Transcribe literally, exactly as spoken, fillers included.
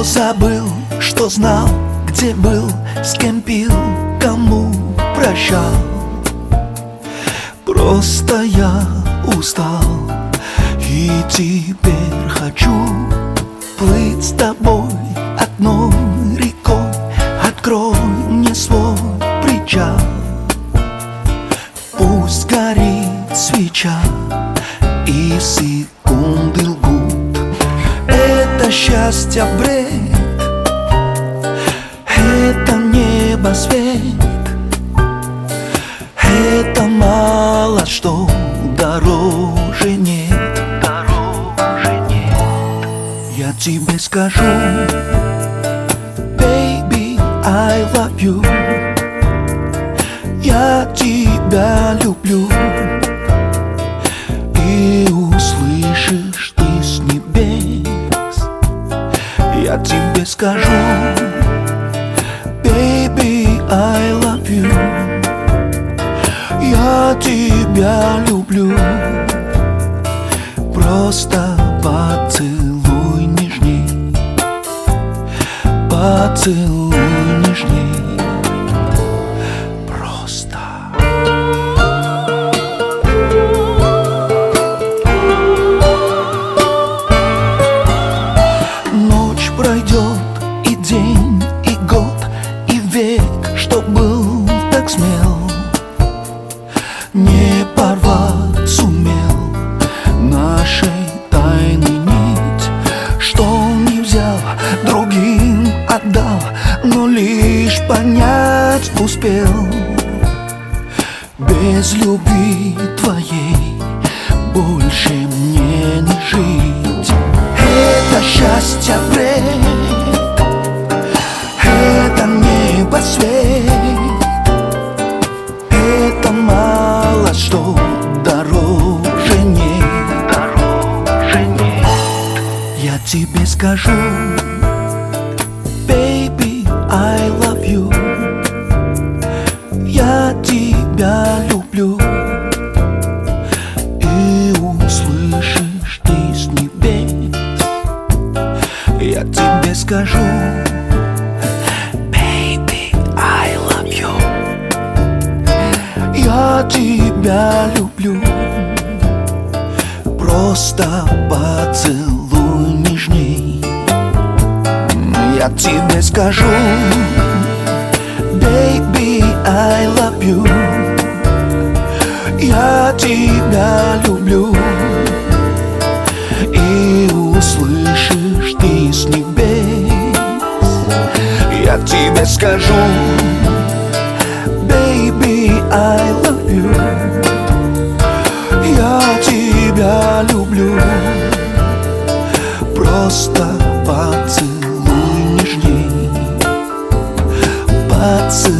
Что забыл, что знал, где был, с кем пил, кому прощал. Просто я устал, и теперь хочу плыть с тобой одной рекой. Открой мне свой причал, пусть горит свеча и секунды лгут. Это счастье бред, это небо свет, это мало что дороже нет, дороже нет. Я тебе скажу, baby, I love you. Я тебя люблю, и услышишь ты с небес. Я тебе скажу, baby, I love you. Я тебя люблю, просто поцелуй нежней, поцелуй нежней. Пройдет и день, и год, и век, что был так смел, не порвать сумел нашей тайны нить, что не взял, другим отдал, но лишь понять успел. Без любви твоей больше мне не жить. Это счастье бред, это небо свет, это мало что дороже нет, дороже нет. Я тебе скажу, baby, I love you. Я тебя люблю, и услышишь ты с небес. Я тебе скажу, baby, I love you. Я тебя люблю, просто поцелуй нежней. Я тебе скажу, baby, I love you. Я тебя люблю, и услышишь ты с небес. Я тебе скажу, baby, I love you. Я тебя люблю, просто поцелуй нежней, поцелуй.